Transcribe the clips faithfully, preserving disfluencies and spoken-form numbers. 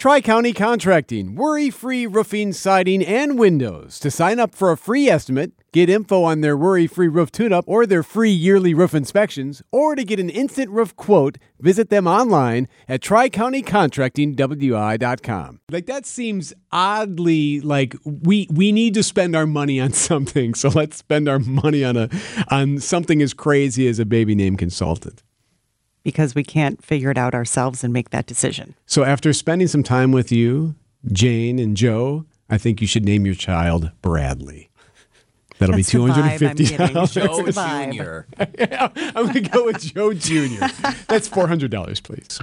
Tri-County Contracting, worry-free roofing, siding, and windows. To sign up for a free estimate, get info on their worry-free roof tune-up or their free yearly roof inspections, or to get an instant roof quote, visit them online at tri county contracting w i dot com. Like, that seems oddly like we we need to spend our money on something, so let's spend our money on a on something as crazy as a baby name consultant. Because we can't figure it out ourselves and make that decision. So after spending some time with you, Jane and Joe, I think you should name your child Bradley. That'll That's be two hundred fifty dollars. Joe Junior Yeah, I'm going to go with Joe Junior That's four hundred dollars, please.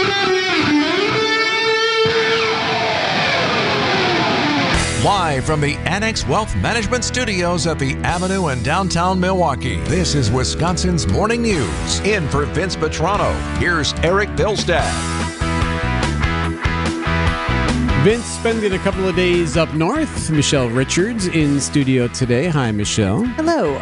Live from the Annex Wealth Management Studios at the Avenue in downtown Milwaukee, this is Wisconsin's Morning News. In for Vince Petrano, here's Eric Bilstad. Vince spending a couple of days up north. Michelle Richards in studio today. Hi, Michelle. Hello.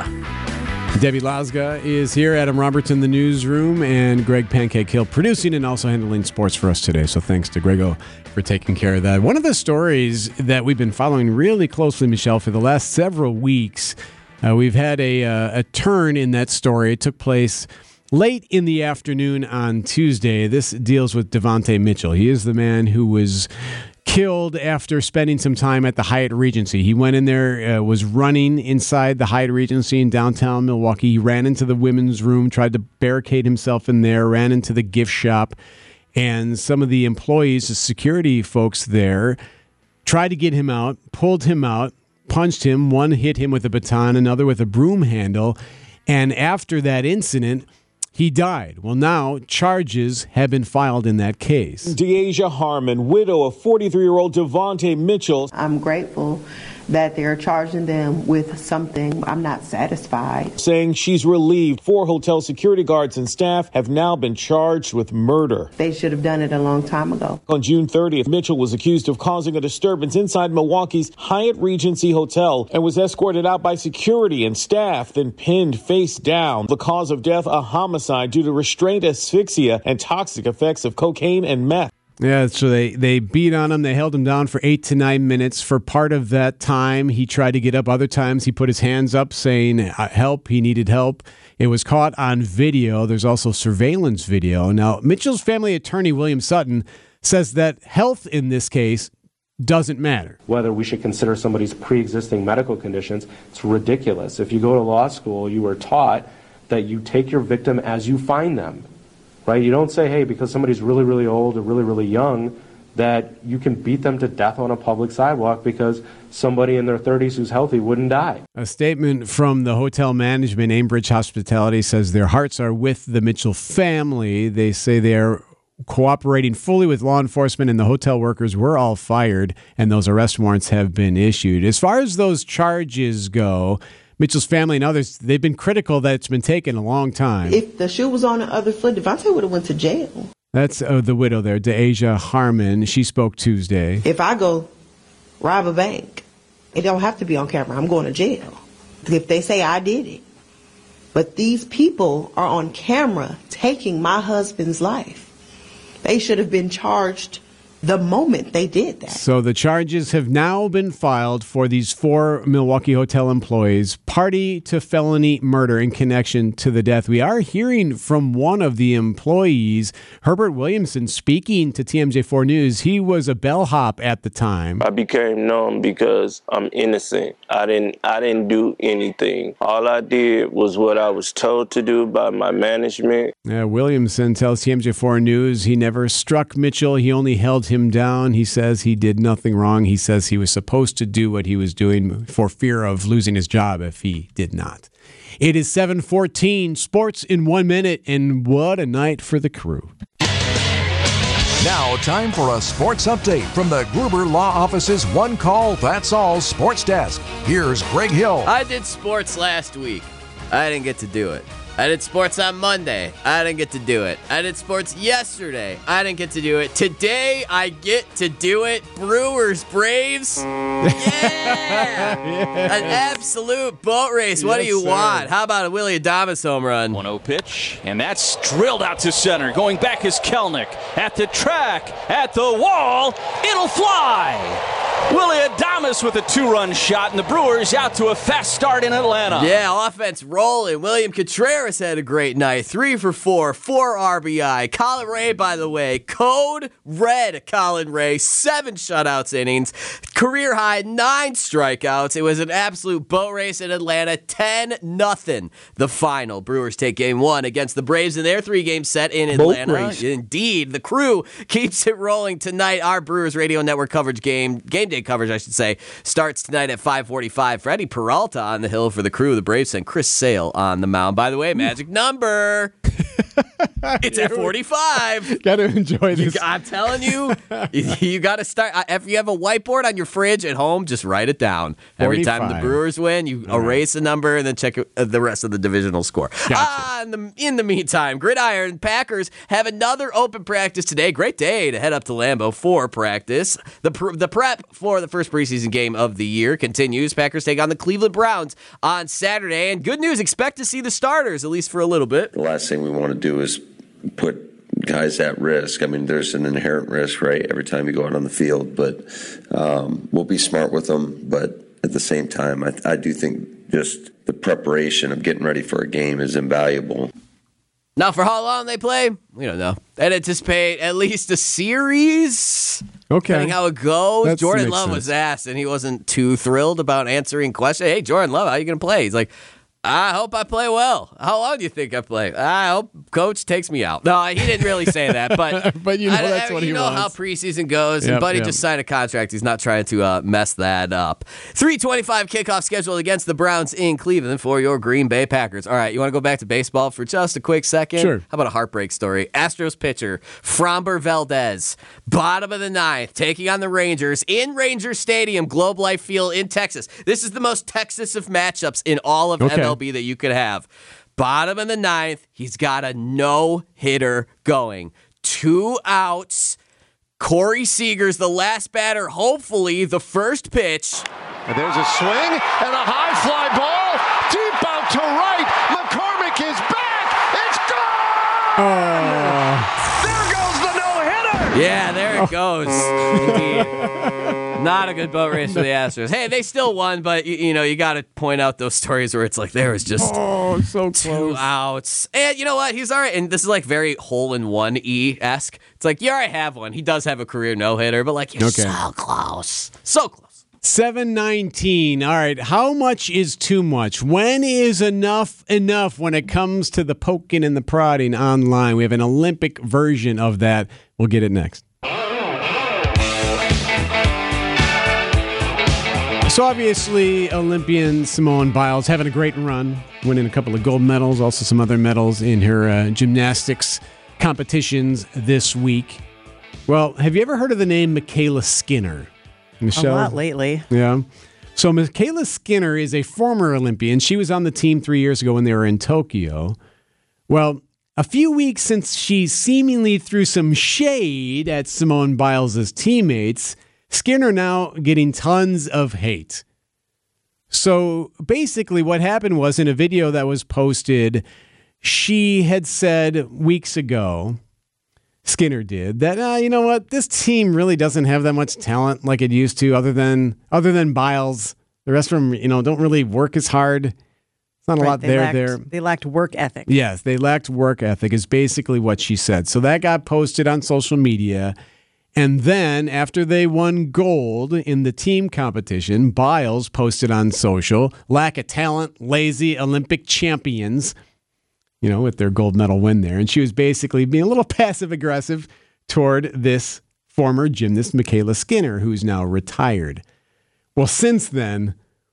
Debbie Lazga is here. Adam Roberts in the newsroom, and Greg Pancake Hill producing and also handling sports for us today. So thanks to Grego for taking care of that. One of the stories that we've been following really closely, Michelle, for the last several weeks, uh, we've had a, uh, a turn in that story. It took place late in the afternoon on Tuesday. This deals with Devontae Mitchell. He is the man who was killed after spending some time at the Hyatt Regency. He went in there, uh, was running inside the Hyatt Regency in downtown Milwaukee. He ran into the women's room, tried to barricade himself in there, ran into the gift shop, and some of the employees, the security folks there, tried to get him out, pulled him out, punched him. One hit him with a baton, another with a broom handle, and after that incident, he died. Well, now charges have been filed in that case. Deasia Harmon, widow of forty-three-year-old Devontae Mitchell. I'm grateful that they're charging them with something. I'm not satisfied. Saying she's relieved four hotel security guards and staff have now been charged with murder. They should have done it a long time ago. On June thirtieth, Mitchell was accused of causing a disturbance inside Milwaukee's Hyatt Regency Hotel and was escorted out by security and staff, then pinned face down. The cause of death, a homicide due to restraint asphyxia and toxic effects of cocaine and meth. Yeah, so they, they beat on him. They held him down for eight to nine minutes. For part of that time, he tried to get up. Other times, he put his hands up saying help. He needed help. It was caught on video. There's also surveillance video. Now, Mitchell's family attorney, William Sutton, says that health in this case doesn't matter. Whether we should consider somebody's pre-existing medical conditions, it's ridiculous. If you go to law school, you were taught that you take your victim as you find them. Right? You don't say, hey, because somebody's really, really old or really, really young, that you can beat them to death on a public sidewalk because somebody in their thirties who's healthy wouldn't die. A statement from the hotel management, Aimbridge Hospitality, says their hearts are with the Mitchell family. They say they are cooperating fully with law enforcement, and the hotel workers were all fired, and those arrest warrants have been issued. As far as those charges go, Mitchell's family and others, they've been critical that it's been taking a long time. If the shoe was on the other foot, Devontae would have went to jail. That's uh, the widow there, Deasia Harmon. She spoke Tuesday. If I go rob a bank, it don't have to be on camera. I'm going to jail. If they say I did it. But these people are on camera taking my husband's life. They should have been charged the moment they did that. So the charges have now been filed for these four Milwaukee hotel employees, party to felony murder in connection to the death. We are hearing from one of the employees, Herbert Williamson, speaking to T M J four News. He was a bellhop at the time. I became numb because I'm innocent. I didn't I didn't do anything. All I did was what I was told to do by my management. Yeah, Williamson tells T M J four News he never struck Mitchell. He only held him down. He says he did nothing wrong. He says he was supposed to do what he was doing for fear of losing his job if he did not. It is seven fourteen, sports in one minute, and what a night for the crew. Now, time for a sports update from the Gruber Law Office's One Call, That's All Sports Desk. Here's Greg Hill. I did sports last week. I didn't get to do it. I did sports on Monday. I didn't get to do it. I did sports yesterday. I didn't get to do it. Today, I get to do it. Brewers, Braves. Yeah! yeah. An absolute boat race. What yes, do you sir. want? How about a Willie Adames home run? one oh pitch, and that's drilled out to center. Going back is Kelnick. At the track, at the wall, it'll fly! Willie Adames with a two-run shot, and the Brewers out to a fast start in Atlanta. Yeah, offense rolling. William Contreras had a great night. Three for four, four R B I. Colin Ray, by the way, code red Colin Ray, seven shutouts innings, career high nine strikeouts. It was an absolute boat race in Atlanta, ten nothing. The final. Brewers take game one against the Braves in their three-game set in Atlanta. Indeed, the crew keeps it rolling tonight. Our Brewers Radio Network coverage game, game day coverage, I should say, starts tonight at five forty-five. Freddie Peralta on the hill for the crew. The Braves send Chris Sale on the mound. By the way, magic number. It's at forty-five. Got to enjoy this. You, I'm telling you, you, you got to start. If you have a whiteboard on your fridge at home, just write it down. Every time the Brewers win, you All erase right. a number and then check the rest of the divisional score. Gotcha. Ah, in the, in the meantime, Gridiron Packers have another open practice today. Great day to head up to Lambeau for practice. The pr- the prep for the first preseason game of the year continues. Packers take on the Cleveland Browns on Saturday. And good news, expect to see the starters, at least for a little bit. The last thing we want to do is put guys at risk. I mean, there's an inherent risk, right, every time you go out on the field. But um, we'll be smart with them. But at the same time, I, I do think just the preparation of getting ready for a game is invaluable. Now, for how long they play, we don't know. I'd anticipate at least a series. Okay. Depending how it goes. That Jordan Love sense. was asked, and he wasn't too thrilled about answering questions. Hey, Jordan Love, how are you going to play? He's like, I hope I play well. How long do you think I play? I hope Coach takes me out. No, he didn't really say that, but but you know I, that's I, what you he know wants. how preseason goes. Yep, and Buddy yep. just signed a contract. He's not trying to uh, mess that up. three twenty-five kickoff scheduled against the Browns in Cleveland for your Green Bay Packers. All right, you want to go back to baseball for just a quick second? Sure. How about a heartbreak story? Astros pitcher Framber Valdez, bottom of the ninth, taking on the Rangers in Ranger Stadium, Globe Life Field in Texas. This is the most Texas of matchups in all of Okay. M L B that you could have. Bottom of the ninth, he's got a no-hitter going. Two outs. Corey Seager's the last batter. Hopefully, the first pitch. And there's a swing and a high fly ball. Deep out to right. McCormick is back. It's gone. Oh. There goes the no-hitter. Yeah, there it goes. Indeed. Not a good boat race for the Astros. Hey, they still won, but you, you know you got to point out those stories where it's like there was just oh, so two close. outs, and you know what? He's all right. And this is like very hole in one e esque. It's like you already have one. He does have a career no hitter, but like you're Okay. so close, so close. seven nineteen. All right. How much is too much? When is enough enough when it comes to the poking and the prodding online? We have an Olympic version of that. We'll get it next. So obviously, Olympian Simone Biles having a great run, winning a couple of gold medals, also some other medals in her uh, gymnastics competitions this week. Well, have you ever heard of the name Michaela Skinner? Michelle? A lot lately. Yeah. So Michaela Skinner is a former Olympian. She was on the team three years ago when they were in Tokyo. Well, a few weeks since she seemingly threw some shade at Simone Biles' teammates, Skinner now getting tons of hate. So basically what happened was in a video that was posted, she had said weeks ago, Skinner did, that, uh, you know what, this team really doesn't have that much talent like it used to other than other than Biles. The rest of them, you know, don't really work as hard. It's not a Right, lot they there lacked, there. They lacked work ethic. Yes, they lacked work ethic is basically what she said. So that got posted on social media. And then after they won gold in the team competition, Biles posted on social, lack of talent, lazy Olympic champions, you know, with their gold medal win there. And she was basically being a little passive aggressive toward this former gymnast, Michaela Skinner, who's now retired. Well, since then,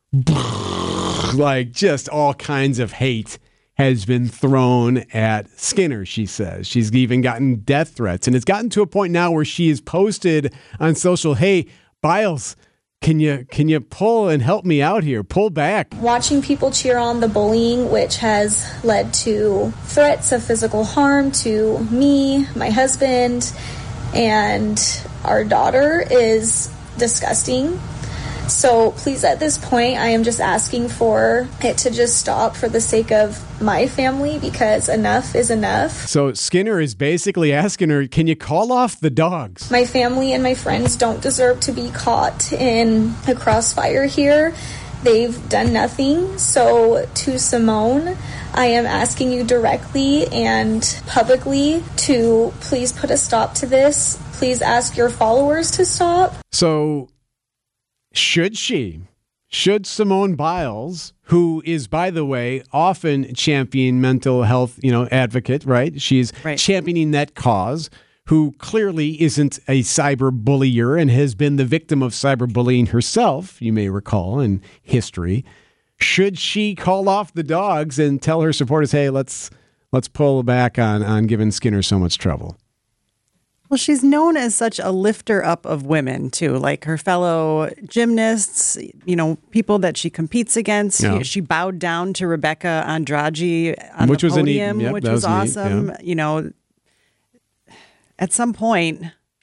like just all kinds of hate has been thrown at Skinner, she says. She's even gotten death threats. And it's gotten to a point now where she has posted on social, hey, Biles, Can you can you pull and help me out here? Pull back. Watching people cheer on the bullying, which has led to threats of physical harm to me, my husband, and our daughter, is disgusting. So please, at this point, I am just asking for it to just stop for the sake of my family, because enough is enough. So Skinner is basically asking her, can you call off the dogs? My family and my friends don't deserve to be caught in a crossfire here. They've done nothing. So to Simone, I am asking you directly and publicly to please put a stop to this. Please ask your followers to stop. So should she, should Simone Biles, who is, by the way, often champion mental health, you know, advocate, right? She's right. championing that cause, who clearly isn't a cyber bullier and has been the victim of cyberbullying herself, you may recall in history. Should she call off the dogs and tell her supporters, hey, let's let's pull back on, on giving Skinner so much trouble? Well, she's known as such a lifter up of women, too, like her fellow gymnasts, you know, people that she competes against. Yeah. She bowed down to Rebecca Andrade on which the was podium, neat, yep, which was, was awesome. Neat, yeah. You know, at some point,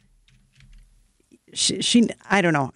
she, she I don't know.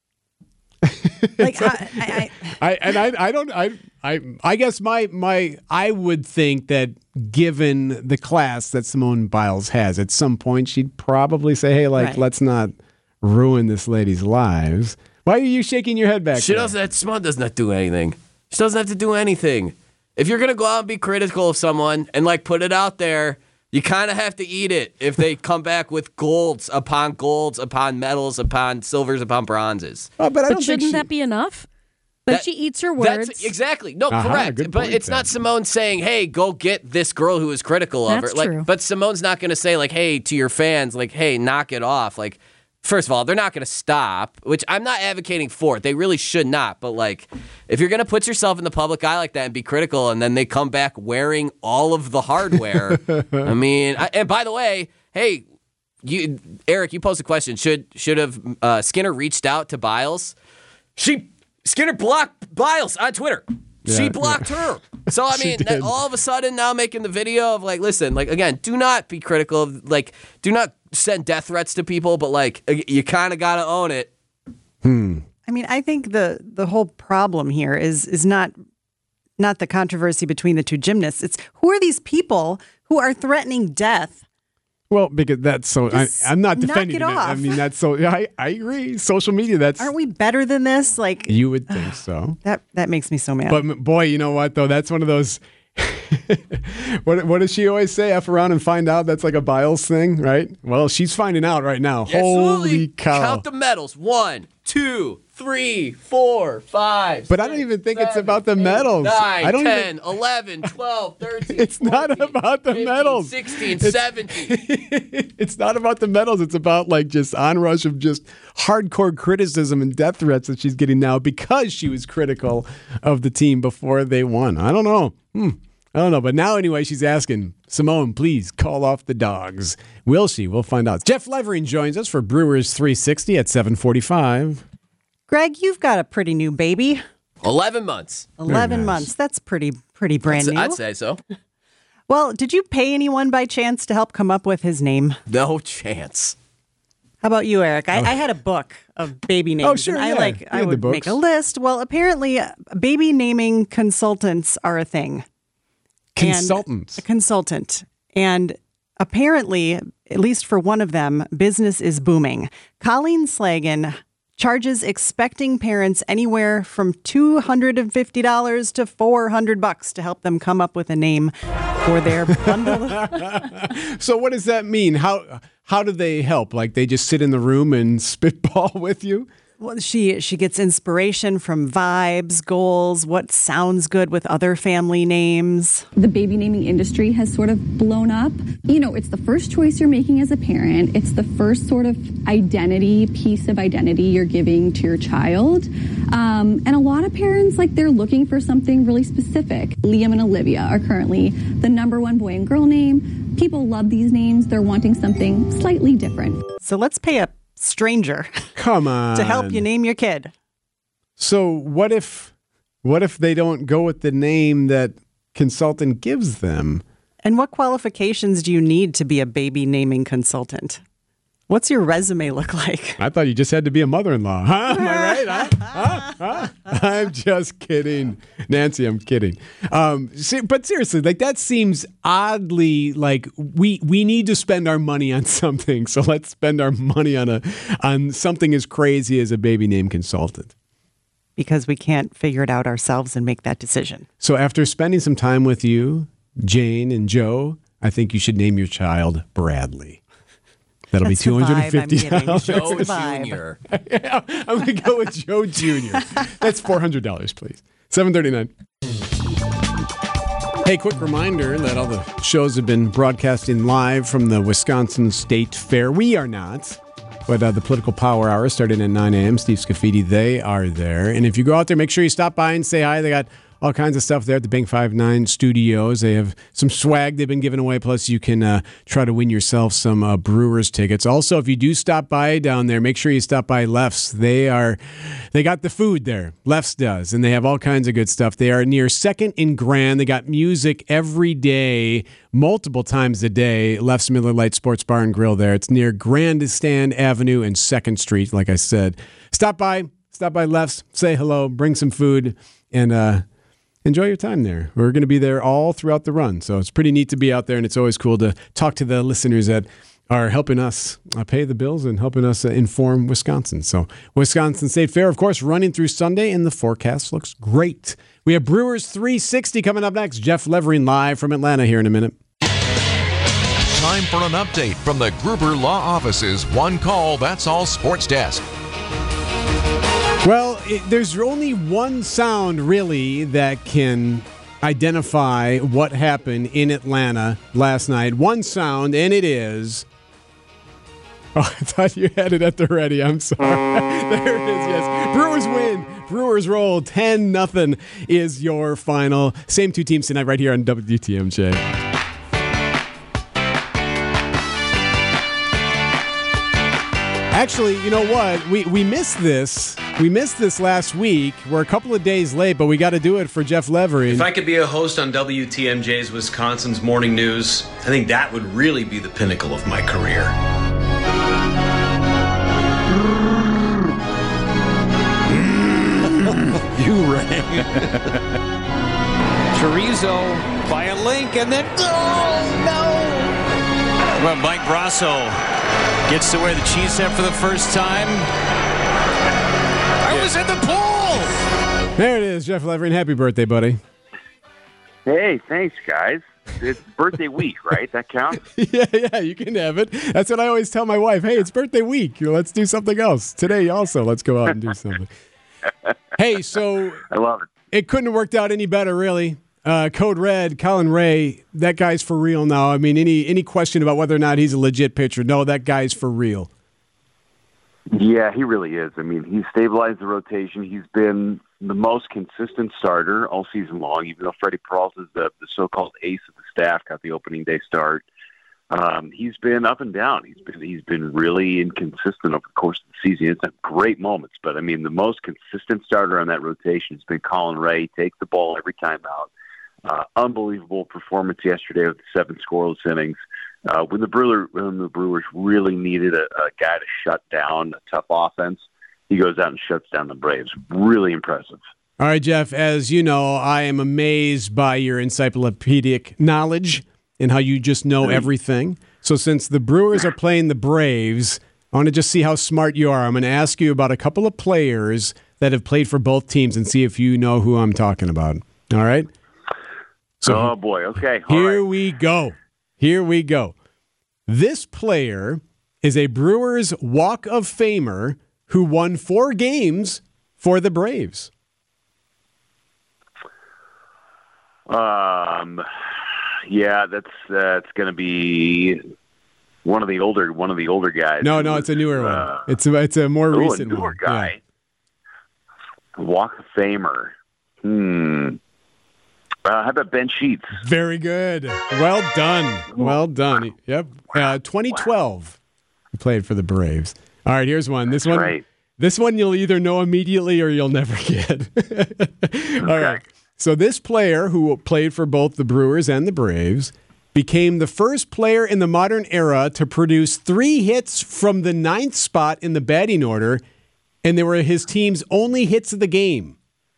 Like, I, I, I, and I, I don't, I, I, I guess my, my, I would think that given the class that Simone Biles has, at some point she'd probably say, "Hey, like, right. let's not ruin this lady's lives." Why are you shaking your head back She there? doesn't. Simone does not do anything. She doesn't have to do anything. If you're gonna go out and be critical of someone and like put it out there, you kind of have to eat it if they come back with golds upon golds upon medals upon silvers upon bronzes. Oh, but I but don't shouldn't think she, that be enough? But That- she eats her words. That's exactly no Aha, correct. good But point, it's then. not Simone saying, "Hey, go get this girl who is critical of That's her." Like, true. but Simone's not going to say like, "Hey, to your fans, like, hey, knock it off." Like, first of all, they're not going to stop, which I'm not advocating for it. They really should not. But like, if you're going to put yourself in the public eye like that and be critical, and then they come back wearing all of the hardware, I mean, I, and by the way, hey, you, Eric, you posed a question. Should should have uh, Skinner reached out to Biles? She. Skinner blocked Biles on Twitter. Yeah, she blocked yeah. her. So, I She mean, did. that all of a sudden now making the video of like, listen, like, again, do not be critical of, like, do not send death threats to people, but like, you kind of got to own it. Hmm. I mean, I think the the whole problem here is is not not the controversy between the two gymnasts. It's who are these people who are threatening death? Well, because that's so. I, Just I'm not knock defending it it. I off. mean, that's so. I, I agree. Social media. That's. Aren't we better than this? Like You would think so. that that makes me so mad. But m- boy, you know what though? That's one of those. what what does she always say? F around and find out. That's like a Biles thing, right? Well, she's finding out right now. Absolutely. Holy cow! Count the medals. One, two, three, four, five. But I don't even think it's about the medals. Nine, I don't ten, even. eleven, twelve, thirteen. It's not fourteen, about the fifteen, medals. sixteen, It's- seventeen. It's not about the medals. It's about like just onrush of just hardcore criticism and death threats that she's getting now because she was critical of the team before they won. I don't know. Hmm. I don't know. But now anyway, she's asking, Simone, please call off the dogs. Will she? We'll find out. Jeff Levering joins us for Brewers three sixty at seven forty-five. Greg, you've got a pretty new baby. eleven months. Eleven nice. months. That's pretty pretty brand I'd, new. I'd say so. Well, did you pay anyone by chance to help come up with his name? No chance. How about you, Eric? I, I had a book of baby names. Oh, sure, and I yeah. like You I had the would make books. a list. Well, apparently, uh, baby naming consultants are a thing. And- Consultants. a consultant, and apparently, at least for one of them, business is booming. Colleen Slagan charges expecting parents anywhere from two hundred fifty dollars to four hundred bucks to help them come up with a name for their bundle. So what does that mean? How how do they help? Like they just sit in the room and spitball with you? Well, she she gets inspiration from vibes, goals, what sounds good with other family names. The baby naming industry has sort of blown up. You know, it's the first choice you're making as a parent. It's the first sort of identity, piece of identity you're giving to your child. Um, and a lot of parents, like, they're looking for something really specific. Liam and Olivia are currently the number one boy and girl name. People love these names. They're wanting something slightly different. So let's pay a stranger Come on. to help you name your kid. So what if what if they don't go with the name that consultant gives them? And what qualifications do you need to be a baby naming consultant? What's your resume look like? I thought you just had to be a mother-in-law. Huh? Am I right? Huh? Huh? Huh? I'm just kidding. Nancy, I'm kidding. Um, se- but seriously, like that seems oddly like we we need to spend our money on something. So let's spend our money on a on something as crazy as a baby name consultant. Because we can't figure it out ourselves and make that decision. So after spending some time with you, Jane and Joe, I think you should name your child Bradley. That'll That's be two hundred fifty the vibe I'm dollars. Joe That's the vibe. Junior Yeah, I'm going to go with Joe Junior That's four hundred dollars, please. seven thirty-nine. Hey, quick reminder that all the shows have been broadcasting live from the Wisconsin State Fair. We are not, but uh, the Political Power Hour starting at nine a.m. Steve Scafidi, they are there. And if you go out there, make sure you stop by and say hi. They got all kinds of stuff there at the Bank five nine studios. They have some swag they've been giving away. Plus, you can uh, try to win yourself some uh, Brewers tickets. Also, if you do stop by down there, make sure you stop by Lefts. They are, they got the food there. Lefts does, and they have all kinds of good stuff. They are near Second and Grand. They got music every day, multiple times a day. Lefts Miller Lite Sports Bar and Grill there. It's near Grandstand Avenue and Second Street, like I said. Stop by, stop by Lefts, say hello, bring some food, and uh, enjoy your time there. We're going to be there all throughout the run. So it's pretty neat to be out there, and it's always cool to talk to the listeners that are helping us uh, pay the bills and helping us uh, inform Wisconsin. So Wisconsin State Fair, of course, running through Sunday, and the forecast looks great. We have Brewers three sixty coming up next. Jeff Levering live from Atlanta here in a minute. Time for an update from the Gruber Law Office's One Call, That's All Sports Desk. Well, it, there's only one sound, really, that can identify what happened in Atlanta last night. One sound, and it is... Oh, I thought you had it at the ready. I'm sorry. There it is, yes. Brewers win. Brewers roll. ten nothing is your final. Same two teams tonight right here on W T M J. Actually, you know what? We we missed this. We missed this last week. We're a couple of days late, but we got to do it for Jeff Levering. If I could be a host on W T M J's Wisconsin's Morning News, I think that would really be the pinnacle of my career. You rang. Chorizo by a link, and then oh no! Well, Mike Brasso gets to wear the cheese hat for the first time. I was in the pool. There it is, Jeff Levering. Happy birthday, buddy. Hey, thanks, guys. It's birthday week, right? That counts? yeah, yeah, you can have it. That's what I always tell my wife. Hey, it's birthday week. Let's do something else. Today also, let's go out and do something. Hey, so I love it. It couldn't have worked out any better, really. Uh, Code Red, Colin Ray, that guy's for real now. I mean, any any question about whether or not he's a legit pitcher? No, that guy's for real. Yeah, he really is. I mean, he's stabilized the rotation. He's been the most consistent starter all season long, even though Freddie Peralta is the, the so-called ace of the staff, got the opening day start. Um, he's been up and down. He's been he's been really inconsistent over the course of the season. It's had great moments, but I mean, the most consistent starter on that rotation has been Colin Ray. Takes the ball every time out. Uh, unbelievable performance yesterday with the seven scoreless innings. Uh, when the Brewer, when the Brewers really needed a, a guy to shut down a tough offense, he goes out and shuts down the Braves. Really impressive. All right, Jeff, as you know, I am amazed by your encyclopedic knowledge and how you just know everything. So since the Brewers are playing the Braves, I want to just see how smart you are. I'm going to ask you about a couple of players that have played for both teams and see if you know who I'm talking about. All right? So, oh, boy. Okay. All here right. we go. Here we go. This player is a Brewers Walk of Famer who won four games for the Braves. Um, yeah, that's that's going to be one of the older one of the older guys. No, no, it's a newer one. Uh, it's a, it's a more ooh, recent a newer one. guy. Yeah. Walk of Famer. Hmm. Uh, how about Ben Sheets? Very good. Well done. Well done. Yep. Uh, twenty twelve. Wow. He played for the Braves. All right, here's one. This That's one. right. This one you'll either know immediately or you'll never get. All right. So this player who played for both the Brewers and the Braves became the first player in the modern era to produce three hits from the ninth spot in the batting order, and they were his team's only hits of the game.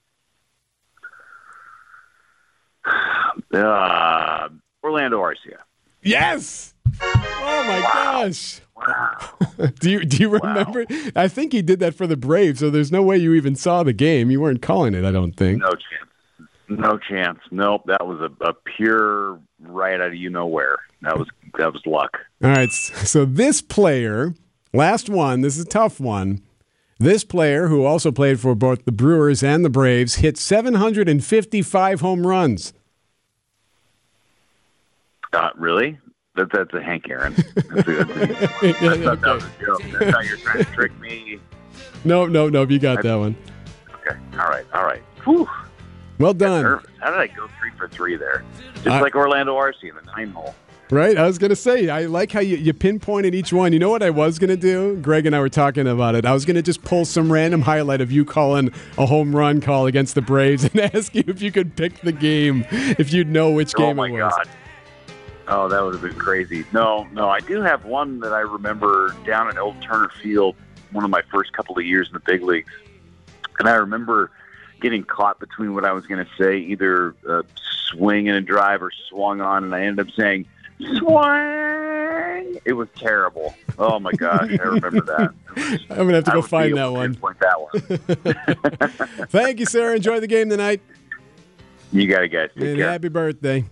Uh, Orlando Arcia. Yes! Oh, my wow. gosh. Wow. do you do you remember? Wow. I think he did that for the Braves, so there's no way you even saw the game. You weren't calling it, I don't think. No chance. No chance. Nope. That was a, a pure right out of you know where. That was that was luck. All right. So this player, last one, this is a tough one. This player, who also played for both the Brewers and the Braves, hit seven hundred fifty-five home runs. Uh, really? That, that's a Hank Aaron. That's a, that's a, I thought okay. that was a joke. That's how you're trying to trick me. No, no, no. You got I, that one. Okay. All right. All right. Whew. Well done. How did I go three for three there? Just I, like Orlando Arcia in the nine hole. Right? I was going to say, I like how you, you pinpointed each one. You know what I was going to do? Greg and I were talking about it. I was going to just pull some random highlight of you calling a home run call against the Braves and ask you if you could pick the game, if you'd know which game oh it was. Oh, my God. Oh, that would have been crazy. No, no, I do have one that I remember down at Old Turner Field, one of my first couple of years in the big leagues. And I remember getting caught between what I was going to say, either uh, swing and a drive or swung on, and I ended up saying, swing! It was terrible. Oh, my gosh, I remember that. Was, I'm going to have to go find that one. that one. Thank you, Sarah. Enjoy the game tonight. You got it, guys. Take and care. Happy birthday.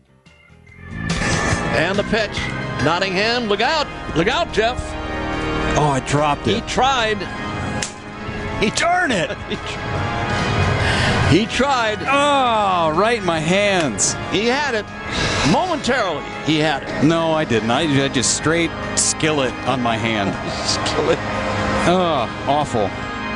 And the pitch. Nottingham, look out. Look out, Jeff. Oh, I dropped it. He tried. He turned it. he, tried. he tried. Oh, right in my hands. He had it. Momentarily, he had it. No, I didn't. I had just straight skillet on my hand. Skillet. Oh, awful.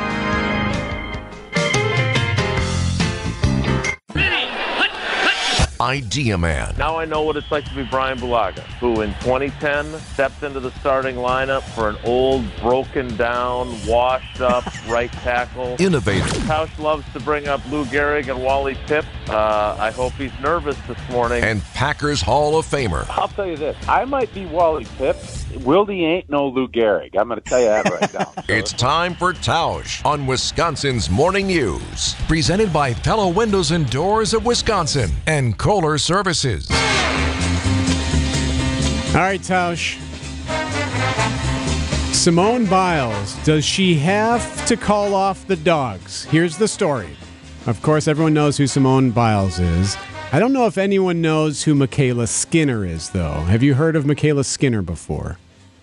Idea Man. Now I know what it's like to be Brian Bulaga, who in twenty ten stepped into the starting lineup for an old, broken down, washed up right tackle. Innovator. Tausch loves to bring up Lou Gehrig and Wally Pipp. Uh, I hope he's nervous this morning. And Packers Hall of Famer. I'll tell you this. I might be Wally Pipp. Wildy ain't no Lou Gehrig. I'm going to tell you that right now. So. It's time for Tausch on Wisconsin's Morning News. Presented by Pella Windows and Doors of Wisconsin and Kohler Services. All right, Tausch. Simone Biles, does she have to call off the dogs? Here's the story. Of course, everyone knows who Simone Biles is. I don't know if anyone knows who Michaela Skinner is, though. Have you heard of Michaela Skinner before?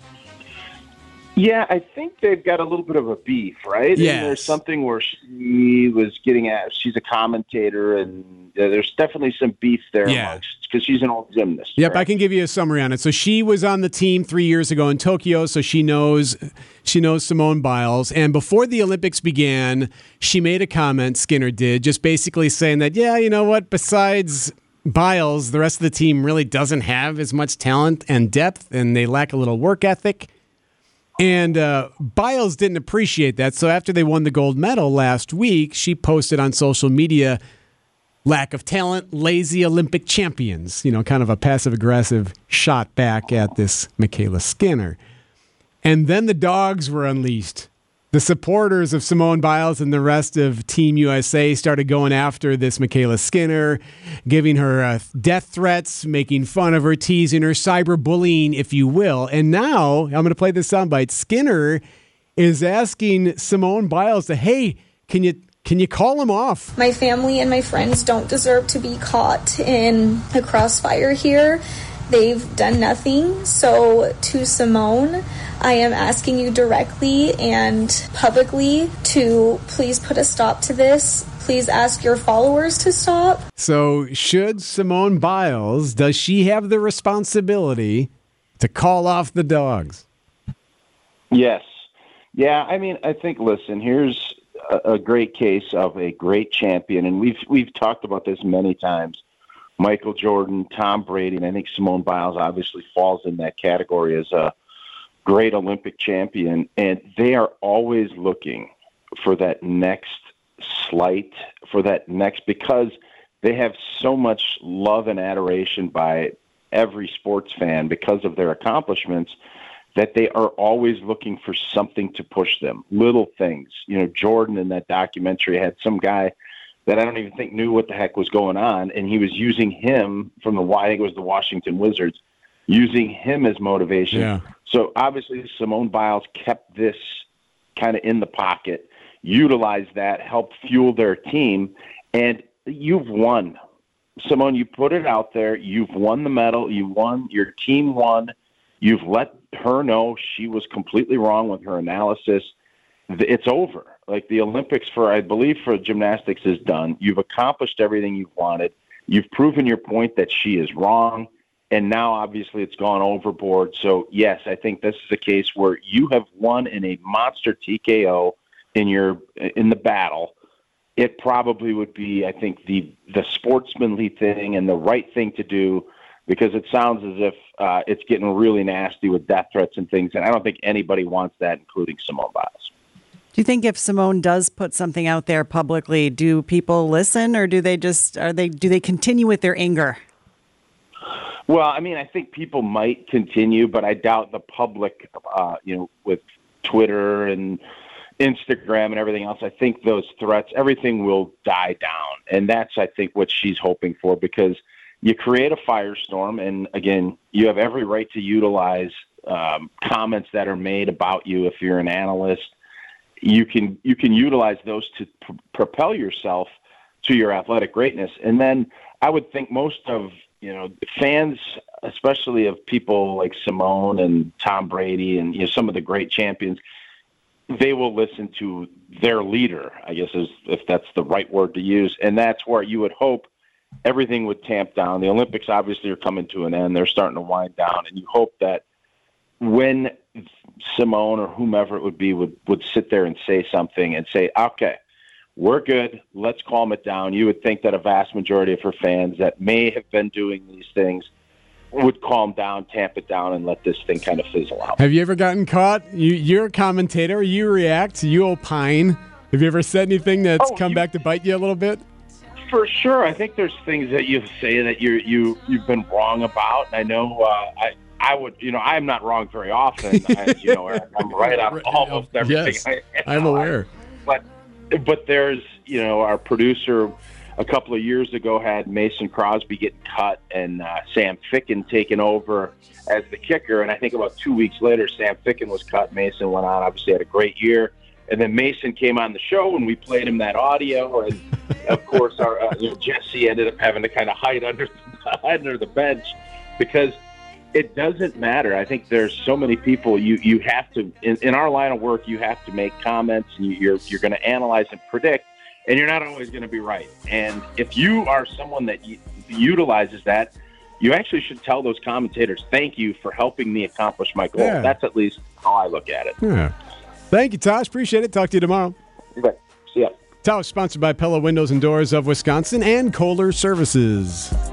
Yeah, I think they've got a little bit of a beef, right? Yes. And there's something where she was getting at, she's a commentator, and uh, there's definitely some beef there yeah. because she's an old gymnast. Yep, right? I can give you a summary on it. So she was on the team three years ago in Tokyo, so she knows she knows Simone Biles. And before the Olympics began, she made a comment, Skinner did, just basically saying that, yeah, you know what, besides Biles, the rest of the team really doesn't have as much talent and depth, and they lack a little work ethic. And uh, Biles didn't appreciate that, so after they won the gold medal last week, she posted on social media, lack of talent, lazy Olympic champions, you know, kind of a passive-aggressive shot back at this Michaela Skinner. And then the dogs were unleashed. The supporters of Simone Biles and the rest of Team U S A started going after this Michaela Skinner, giving her uh, death threats, making fun of her, teasing her, cyberbullying, if you will. And now, I'm going to play this soundbite. Skinner is asking Simone Biles to, hey, can you can you call him off? My family and my friends don't deserve to be caught in the crossfire here. They've done nothing. So to Simone, I am asking you directly and publicly to please put a stop to this. Please ask your followers to stop. So should Simone Biles, does she have the responsibility to call off the dogs? Yes. Yeah, I mean, I think, listen, here's a, a great case of a great champion, and we've we've talked about this many times. Michael Jordan, Tom Brady, and I think Simone Biles obviously falls in that category as a great Olympic champion, and they are always looking for that next slight, for that next, because they have so much love and adoration by every sports fan because of their accomplishments, that they are always looking for something to push them, little things. You know, Jordan in that documentary had some guy that I don't even think knew what the heck was going on, and he was using him from the, I think it was the Washington Wizards, using him as motivation. Yeah. So obviously Simone Biles kept this kind of in the pocket, utilized that, helped fuel their team, and you've won. Simone, you put it out there. You've won the medal. You won. Your team won. You've let her know she was completely wrong with her analysis. It's over. Like the Olympics for, I believe, for gymnastics is done. You've accomplished everything you've wanted. You've proven your point that she is wrong. And now, obviously, it's gone overboard. So, yes, I think this is a case where you have won in a monster T K O in your in the battle. It probably would be, I think, the the sportsmanly thing and the right thing to do, because it sounds as if uh, it's getting really nasty with death threats and things. And I don't think anybody wants that, including Simone Biles. Do you think if Simone does put something out there publicly, do people listen, or do they just are they do they continue with their anger? Well, I mean, I think people might continue, but I doubt the public, uh, you know, with Twitter and Instagram and everything else, I think those threats, everything will die down. And that's, I think, what she's hoping for, because you create a firestorm. And again, you have every right to utilize um, comments that are made about you. If you're an analyst, you can, you can utilize those to pr- propel yourself to your athletic greatness. And then I would think most of, you know, fans, especially of people like Simone and Tom Brady and, you know, some of the great champions, they will listen to their leader, I guess, is, if that's the right word to use. And that's where you would hope everything would tamp down. The Olympics obviously are coming to an end. They're starting to wind down. And you hope that when Simone or whomever it would be would, would sit there and say something and say, okay, we're good, let's calm it down. You would think that a vast majority of her fans that may have been doing these things would calm down, tamp it down, and let this thing kind of fizzle out. Have you ever gotten caught? You, you're a commentator. You react. You opine. Have you ever said anything that's Oh, come you- back to bite you a little bit? For sure. I think there's things that you say that you you you've been wrong about. I know uh, I I would you know I'm not wrong very often. I, you know I'm right on almost everything. Yes, I, I'm aware. But but there's you know our producer a couple of years ago had Mason Crosby getting cut and uh, Sam Ficken taken over as the kicker, and I think about two weeks later Sam Ficken was cut. Mason went on, obviously had a great year. And then Mason came on the show, and we played him that audio. And, of course, our uh, you know, Jesse ended up having to kind of hide under, under the bench because it doesn't matter. I think there's so many people you, you have to in, – in our line of work, you have to make comments, and you're, you're going to analyze and predict, and you're not always going to be right. And if you are someone that u- utilizes that, you actually should tell those commentators, thank you for helping me accomplish my goal. Yeah. That's at least how I look at it. Yeah. Thank you, Tosh. Appreciate it. Talk to you tomorrow. Okay. See ya. Tosh, sponsored by Pella Windows and Doors of Wisconsin and Kohler Services.